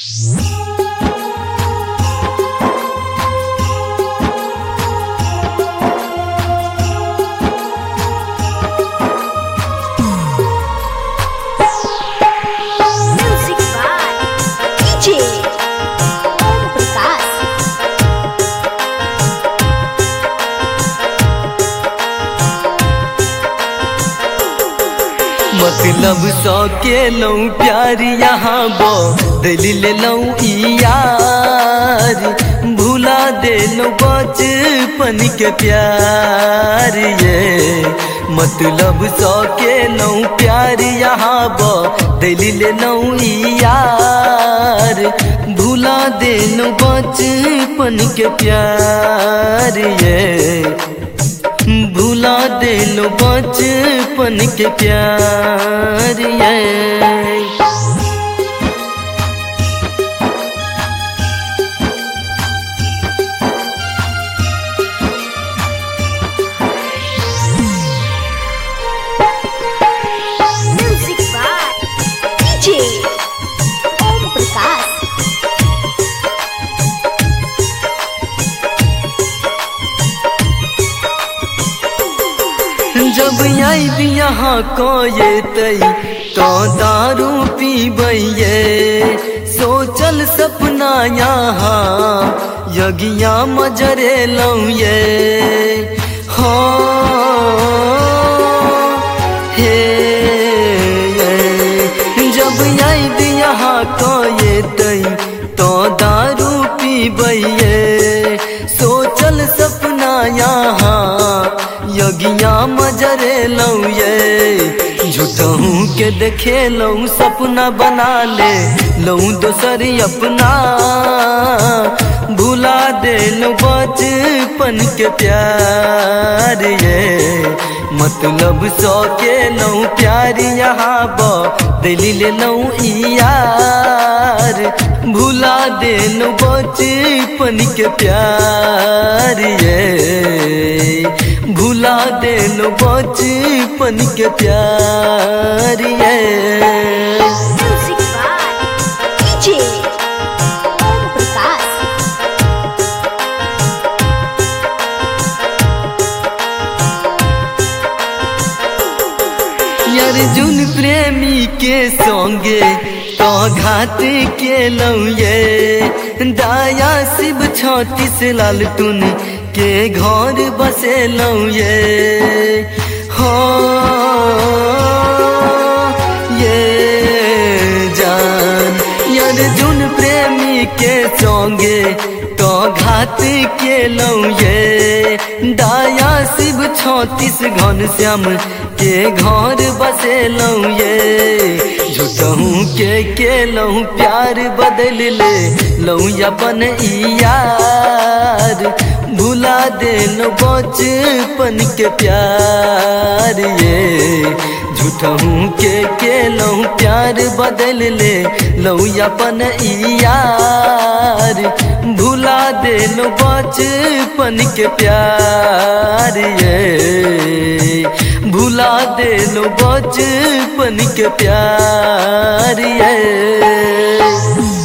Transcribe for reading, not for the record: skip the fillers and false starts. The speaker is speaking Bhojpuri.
मतलब सौ के लौ प्यार यहाँ बदल लौ यार, भूला दे लो बचपन के प्यार ये। मतलब सौ के लौ प्यार यहाँ बदल लौ यार, भूला दे लो बचपन के प्यार ये। भुला दे लो बचपन के प्यार ये। Music by DJ Om Prakash. जब याद यहाँ कोये तई तो दारू पीबैये, सोचल सपना यहाँ यगिया मजरे लौ ये। हो हे जब याद यहाँ कोये तई तो दारू पीबैये, सोचल सपना यहाँ यगिया मजरे लौ ये। झूठहूँ के देखे लौ सपना बना ले लौ दोसर अपना, भुला दे लो बचपन के प्यार ये। मतलब सौ के लौ प्यार यहाँ बदल लौ यार, भुला दे लो बचपन के प्यार ये। भुला दे लो बचपन के प्यार ये। Music by DJ Om Prakash. Arjun Premi के संगे तो घाट के लौ ये, दाया शिव 36 लाल टून के घर बसे लौ ये। हो ये जान अर्जुन प्रेमी के संगे तो घाट के लौ ये, दाया शिव 36 घनश्याम के घर बसे लौ ये। झूठहूँ के लौ प्यार बदल ले लौ अपन यार, भुला दे लो बचपन के प्यार ये। झूठहूँ के लौ प्यार बदल ले लौ अपन यार, भुला दे लो बचपन के प्यार ये। भुला दे लो बचपन के प्यार ये।